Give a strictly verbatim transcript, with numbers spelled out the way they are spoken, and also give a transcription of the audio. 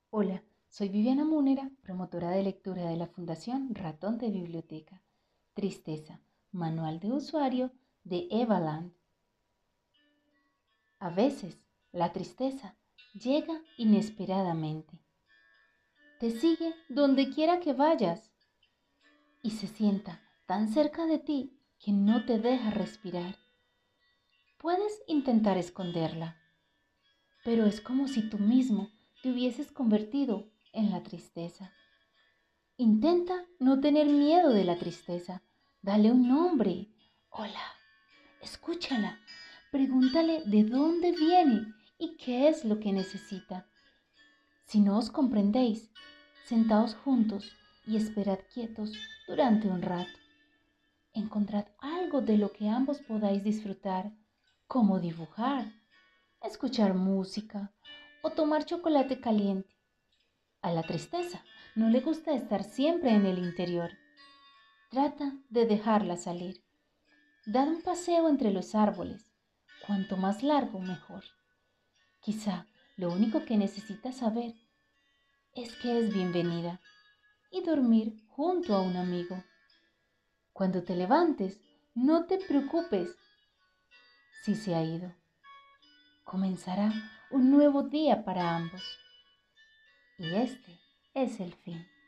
Hola, soy Viviana Múnera, promotora de lectura de la Fundación Ratón de Biblioteca. Tristeza, manual de usuario de Eva Land. A veces, la tristeza llega inesperadamente. Te sigue donde quiera que vayas y se sienta tan cerca de ti que no te deja respirar. Puedes intentar esconderla, pero es como si tú mismo te hubieses convertido en la tristeza. Intenta no tener miedo de la tristeza. Dale un nombre. Hola, escúchala. Pregúntale de dónde viene y qué es lo que necesita. Si no os comprendéis, sentaos juntos y esperad quietos durante un rato. Encontrad algo de lo que ambos podáis disfrutar, como dibujar, escuchar música o tomar chocolate caliente. A la tristeza no le gusta estar siempre en el interior. Trata de dejarla salir. Dad un paseo entre los árboles. Cuanto más largo, mejor. Quizá lo único que necesita saber es que es bienvenida y dormir junto a un amigo. Cuando te levantes, no te preocupes si se ha ido. Comenzará un nuevo día para ambos. Y este es el fin.